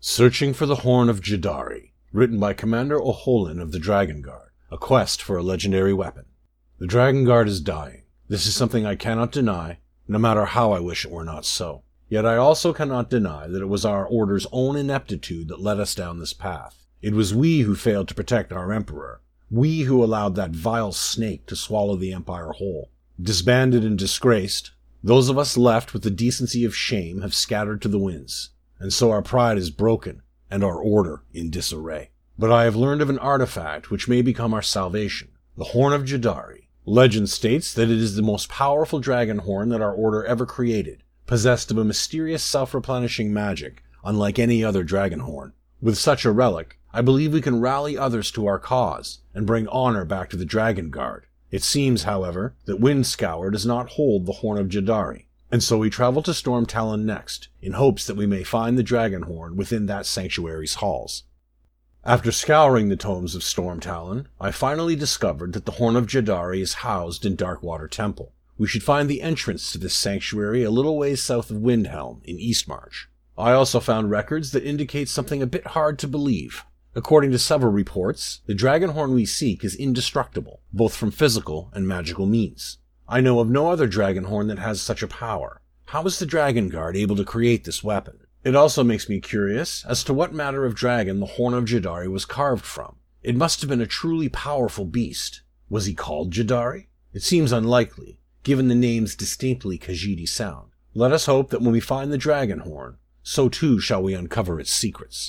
Searching for the Horn of Jadari, written by Commander Oholin of the Dragon Guard, a quest for a legendary weapon. The Dragon Guard is dying. This is something I cannot deny, no matter how I wish it were not so. Yet I also cannot deny that it was our Order's own ineptitude that led us down this path. It was we who failed to protect our Emperor. We who allowed that vile snake to swallow the Empire whole. Disbanded and disgraced, those of us left with the decency of shame have scattered to the winds. And so our pride is broken, and our order in disarray. But I have learned of an artifact which may become our salvation, the Horn of Jadari. Legend states that it is the most powerful dragon horn that our order ever created, possessed of a mysterious self-replenishing magic, unlike any other dragon horn. With such a relic, I believe we can rally others to our cause, and bring honor back to the Dragon Guard. It seems, however, that Windscour does not hold the Horn of Jadari. And so we travel to Stormtalon next, in hopes that we may find the dragon horn within that sanctuary's halls. After scouring the tomes of Stormtalon, I finally discovered that the Horn of Jadari is housed in Darkwater Temple. We should find the entrance to this sanctuary a little ways south of Windhelm, in Eastmarch. I also found records that indicate something a bit hard to believe. According to several reports, the dragon horn we seek is indestructible, both from physical and magical means. I know of no other dragon horn that has such a power. How is the Dragon Guard able to create this weapon? It also makes me curious as to what matter of dragon the Horn of Jadari was carved from. It must have been a truly powerful beast. Was he called Jadari? It seems unlikely, given the name's distinctly Khajiit sound. Let us hope that when we find the dragon horn, so too shall we uncover its secrets.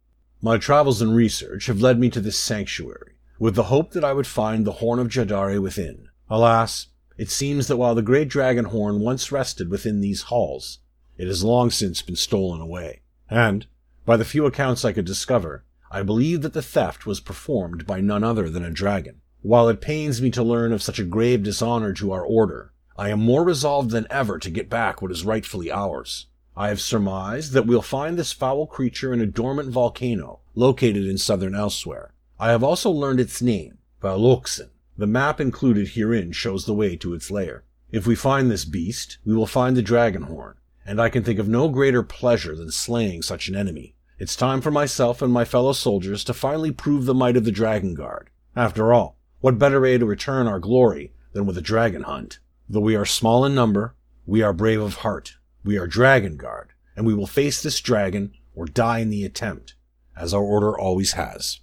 My travels and research have led me to this sanctuary, with the hope that I would find the Horn of Jadari within. Alas, it seems that while the great dragon horn once rested within these halls, it has long since been stolen away. And, by the few accounts I could discover, I believe that the theft was performed by none other than a dragon. While it pains me to learn of such a grave dishonor to our order, I am more resolved than ever to get back what is rightfully ours. I have surmised that we'll find this foul creature in a dormant volcano located in southern Elsewhere. I have also learned its name, Valokson. The map included herein shows the way to its lair. If we find this beast, we will find the dragon horn, and I can think of no greater pleasure than slaying such an enemy. It's time for myself and my fellow soldiers to finally prove the might of the Dragon Guard. After all, what better way to return our glory than with a dragon hunt? Though we are small in number, we are brave of heart. We are Dragon Guard, and we will face this dragon or die in the attempt, as our order always has.